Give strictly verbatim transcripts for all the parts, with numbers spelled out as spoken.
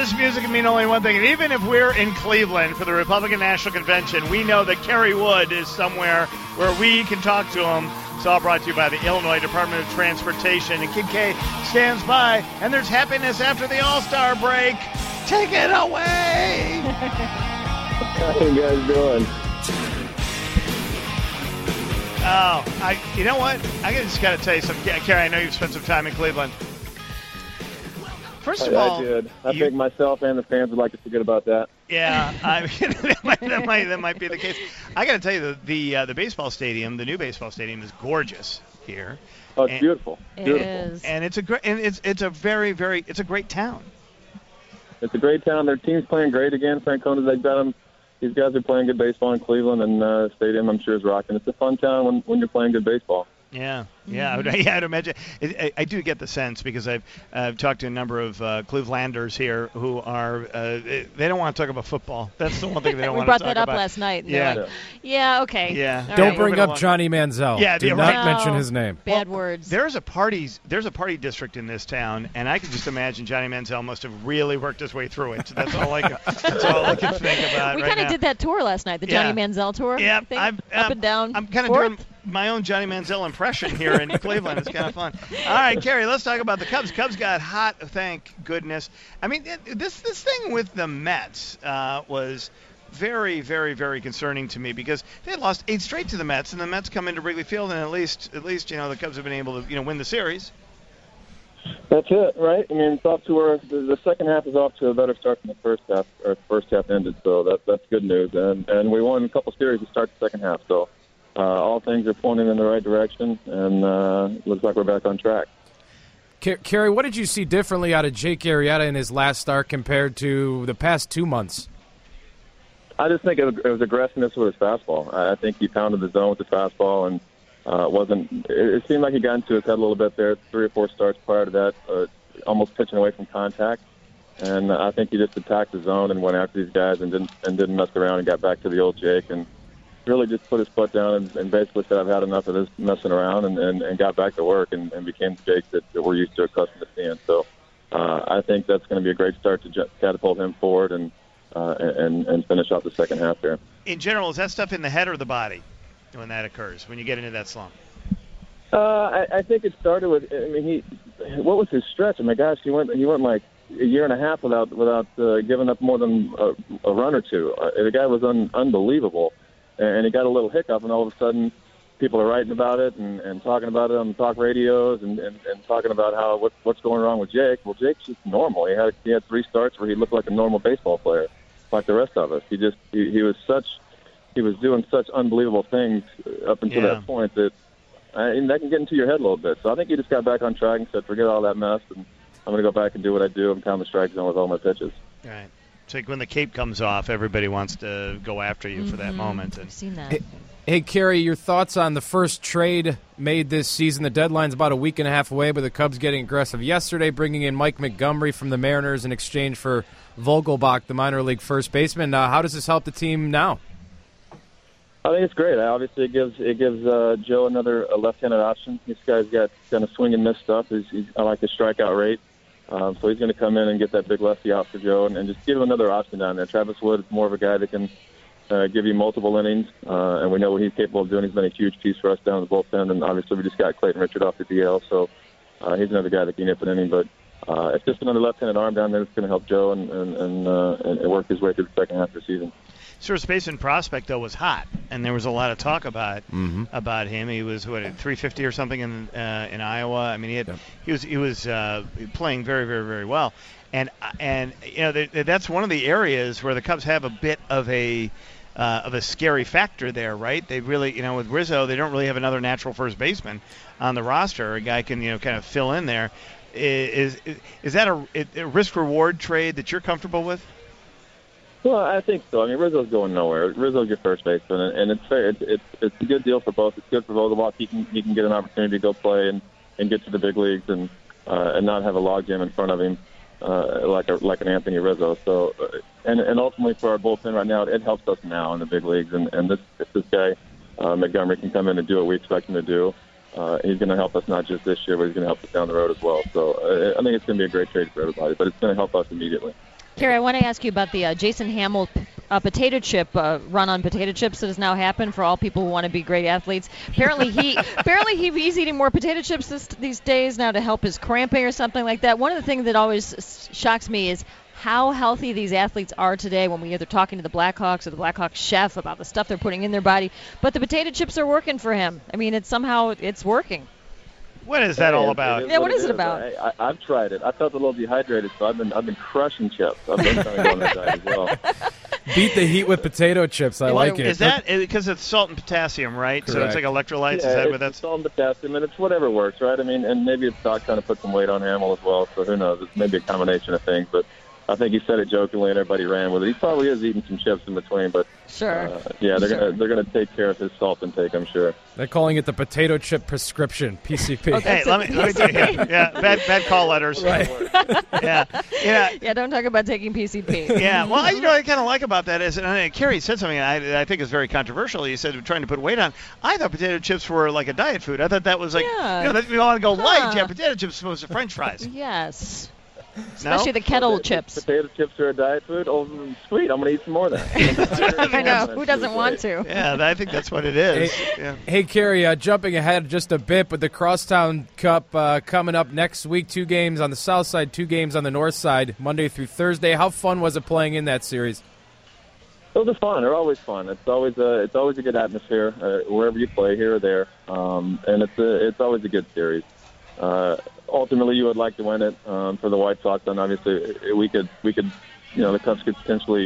this music can mean only one thing. And even if we're in Cleveland for the Republican National Convention, we know that Kerry Wood is somewhere where we can talk to him. It's all brought to you by the Illinois Department of Transportation. And Kid K stands by, and there's happiness after the All-Star break. Take it away! How you guys doing? Oh, I. You know what? I just got to tell you something. Kerry, I know you've spent some time in Cleveland. First of I, all, I did. I you, think myself and the fans would like to forget about that. Yeah, I, that, might, that, might, that might be the case. I got to tell you, the the, uh, the baseball stadium, the new baseball stadium, is gorgeous here. Oh, it's and, beautiful. It beautiful. is. And it's a great, and it's it's a very very it's a great town. It's a great town. Their team's playing great again. Francona's, they've got them. These guys are playing good baseball in Cleveland, and uh, stadium, I'm sure, is rocking. It's a fun town when, when you're playing good baseball. Yeah, yeah, I would, yeah, I'd imagine. It, I, I do get the sense because I've uh, talked to a number of uh, Clevelanders here who are uh, they don't want to talk about football. That's the one thing they don't we want brought to talk that up about. last night. Yeah. Like, yeah, okay. Yeah. All Don't right. bring up along. Johnny Manziel. Yeah, Do yeah, not right. mention No. his name. Bad Well, words. There's a parties. There's a party district in this town, and I can just imagine Johnny Manziel must have really worked his way through it. That's all I. Can, that's all I can think about. we right kind of now. did that tour last night, the Yeah. Johnny Manziel tour. Yeah, thing, I'm up um, and down. I'm kind of Fourth? doing my own Johnny Manziel impression here in Cleveland. It's kind of fun. All right, Kerry, let's talk about the Cubs. Cubs got hot, thank goodness. I mean, it, this this thing with the Mets uh, was very, very, very concerning to me because they had lost eight straight to the Mets, and the Mets come into Wrigley Field, and at least, at least, you know, the Cubs have been able to, you know, win the series. That's it, right? I mean, it's off to our, the, the second half is off to a better start than the first half. Or first half ended, so that that's good news. And and we won a couple series to start the second half. So uh, all things are pointing in the right direction, and uh, looks like we're back on track. Ker- Kerry, what did you see differently out of Jake Arrieta in his last start compared to the past two months? I just think it was, it was aggressiveness with his fastball. I I think he pounded the zone with the fastball, and uh, wasn't. It, it seemed like he got into his head a little bit there. Three or four starts prior to that, uh, almost pitching away from contact, and I think he just attacked the zone and went after these guys and didn't and didn't mess around and got back to the old Jake and really just put his foot down and, and basically said, "I've had enough of this messing around," and, and, and got back to work and, and became the Jake that, that we're used to, accustomed to seeing. So uh, I think that's going to be a great start to j- catapult him forward and. Uh, and, and finish off the second half there. In general, is that stuff in the head or the body when that occurs, when you get into that slump? Uh, I, I think it started with. I mean, he. What was his stretch? Oh my gosh, he went. He went like a year and a half without without uh, giving up more than a, a run or two. Uh, the guy was un, unbelievable, and he got a little hiccup, and all of a sudden, people are writing about it and, and talking about it on talk radios and, and, and talking about how what, what's going wrong with Jake. Well, Jake's just normal. He had he had three starts where he looked like a normal baseball player, like the rest of us. He just he, he was such he was doing such unbelievable things up until Yeah. that point that uh, and that can get into your head a little bit. So I think he just got back on track and said, forget all that mess, and I'm going to go back and do what I do and pound the strike zone with all my pitches. Right. It's like when the cape comes off, everybody wants to go after you mm-hmm. for that moment. And I've seen that. Hey, hey, Kerry, your thoughts on the first trade made this season? The deadline's about a week and a half away, but the Cubs getting aggressive yesterday, bringing in Mike Montgomery from the Mariners in exchange for Vogelbach, the minor league first baseman. Uh, how does this help the team now? I think it's great. Obviously, it gives it gives uh, Joe another a left-handed option. This guy's got kind of swing and miss stuff. He's, he's, I like his strikeout rate. Um, so he's going to come in and get that big lefty out for Joe and, and just give him another option down there. Travis Wood is more of a guy that can uh, give you multiple innings, uh, and we know what he's capable of doing. He's been a huge piece for us down in the bullpen, and obviously we just got Clayton Richard off the D L, so uh, he's another guy that can nip an inning. But uh, it's just another left-handed arm down there that's going to help Joe and, and, and, uh, and work his way through the second half of the season. First baseman prospect though was hot, and there was a lot of talk about mm-hmm. about him. He was what three fifty or something in uh, in Iowa. I mean, he had yep. he was he was uh, playing very very very well, and and you know they, that's one of the areas where the Cubs have a bit of a uh, of a scary factor there, right? They really, you know, with Rizzo, they don't really have another natural first baseman on the roster. A guy can you know kind of fill in there. Is is, is that a, a risk reward trade that you're comfortable with? Well, I think so. I mean, Rizzo's going nowhere. Rizzo's your first baseman, and, and it's fair. It's, it's it's a good deal for both. It's good for Vogelbach. He can he can get an opportunity to go play and, and get to the big leagues and uh, and not have a logjam in front of him uh, like a, like an Anthony Rizzo. So, uh, and and ultimately for our bullpen right now, it helps us now in the big leagues. And and this this guy uh, Montgomery can come in and do what we expect him to do. Uh, he's going to help us not just this year, but he's going to help us down the road as well. So uh, I think it's going to be a great trade for everybody, but it's going to help us immediately. Carrie, I want to ask you about the uh, Jason Hamill uh, potato chip uh, run on potato chips that has now happened for all people who want to be great athletes. Apparently, he apparently he, he's eating more potato chips this, these days now to help his cramping or something like that. One of the things that always s- shocks me is how healthy these athletes are today when we either talking to the Blackhawks or the Blackhawks chef about the stuff they're putting in their body. But the potato chips are working for him. I mean, it's somehow it's working. What is that Hey, all it- about? It is Yeah, what it is it about? I, I, I've tried it. I felt a little dehydrated, so I've been I've been crushing chips. I've been trying to go on that diet as well. Beat the heat with potato chips. I Well, like it. Is that because it's salt and potassium, right? So it's Correct. like electrolytes. Yeah, is that it's, what that's? it's salt and potassium, and it's whatever works, right? I mean, and maybe it's Doc trying to put some weight on Hamill as well. So who knows? It's maybe a combination of things, but I think he said it jokingly, and everybody ran with it. He probably is eating some chips in between, but Sure. uh, yeah, they're Sure. gonna they're gonna take care of his salt intake, I'm sure. They're calling it the potato chip prescription, P C P. Okay. Hey, let me let me tell you. Yeah, yeah, bad bad call letters. Right. Yeah, yeah. Yeah, don't talk about taking P C P. Yeah, well, I- you know, what I kind of like about that is, and uh, Kerry said something I, I think is very controversial. He said trying to put weight on. I thought potato chips were like a diet food. I thought that was like, Yeah. you know, that we want to go Huh. light. Yeah, potato chips as opposed to French fries. Yes. No? Especially the kettle Okay, chips. Potato chips are a diet food? Oh, sweet. I'm going to eat some more of that. I know. Who doesn't want to? Yeah, I think that's what it is. Yeah. Hey, Kerry, uh, jumping ahead just a bit, but the Crosstown Cup uh, coming up next week. Two games on the south side, two games on the north side, Monday through Thursday. How fun was it playing in that series? Those are fun. They're always fun. It's always a it's always a good atmosphere uh, wherever you play, here or there, um, and it's a, it's always a good series. Uh, ultimately, you would like to win it um, for the White Sox, and obviously we could we could you know the Cubs could potentially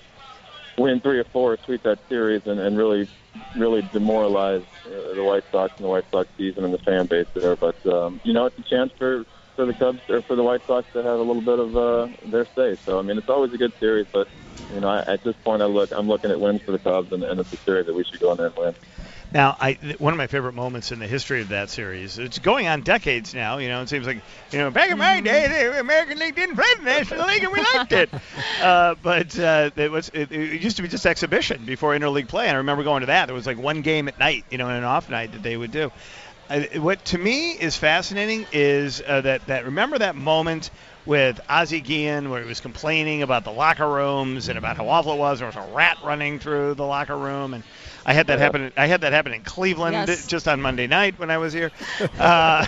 win three or four, sweep that series, and, and really really demoralize uh, the White Sox and the White Sox season and the fan base there. But um, you know, it's a chance for. for the Cubs or for the White Sox to have a little bit of uh, their say. So I mean, it's always a good series, but you know, I, at this point, I look, I'm looking at wins for the Cubs, and, and it's a series that we should go in there and win. Now, I one of my favorite moments in the history of that series. It's going on decades now. You know, it seems like you know back in my day, the American League didn't play the National League, and we liked it. Uh, but uh, it was it, it used to be just exhibition before interleague play. And I remember going to that. There was like one game at night, you know, and an off night that they would do. Uh, what to me is fascinating is uh, that that remember that moment with Ozzie Guillen where he was complaining about the locker rooms and about how awful it was. There was a rat running through the locker room, and I had that Yeah. happen. I had that happen in Cleveland Yes. just on Monday night when I was here. Uh,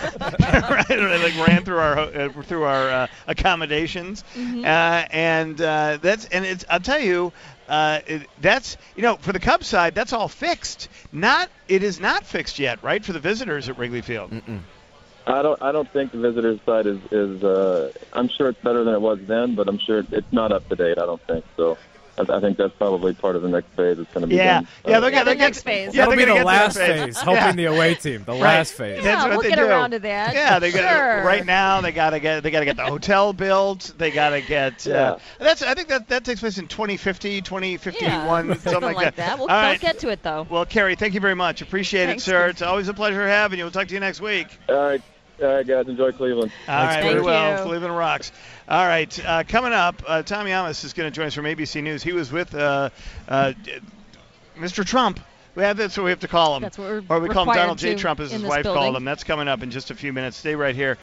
I like ran through our ho- uh, through our uh, accommodations, Mm-hmm. uh, and uh, that's and it's. I'll tell you. Uh, it, that's you know for the Cubs side that's all fixed. Not it is not fixed yet, right? For the visitors at Wrigley Field. Mm-mm. I don't I don't think the visitors' side is is. Uh, I'm sure it's better than it was then, but I'm sure it's not up to date. I don't think so. I, I think that's probably part of the next phase. It's going to be Yeah, done. yeah, Uh, they're gonna the get- next phase. Yeah, That'll they're be gonna the get to last that phase, helping Yeah. the away team. The Right. last phase. That's Yeah, what we'll they get do. around to that. Yeah, they got Sure. right now. They gotta get they gotta get the hotel built. They gotta get. Uh, Yeah. That's I think that that takes place in twenty fifty, twenty fifty-one, Yeah, something like that. that. We'll, All don't right. get to it though. Well, Kerry, thank you very much. Appreciate Thanks, it, sir. Steve. It's always a pleasure having you. We'll talk to you next week. All right, all right, guys. Enjoy Cleveland. All right, Thank we will. you. Cleveland rocks. All right, uh, coming up, uh, Tommy Amos is going to join us from A B C News. He was with uh, uh, Mister Trump. We have that's what we have to call him, That's what we're or we call him required Donald J. to Trump, as in his this wife building. called him. That's coming up in just a few minutes. Stay right here.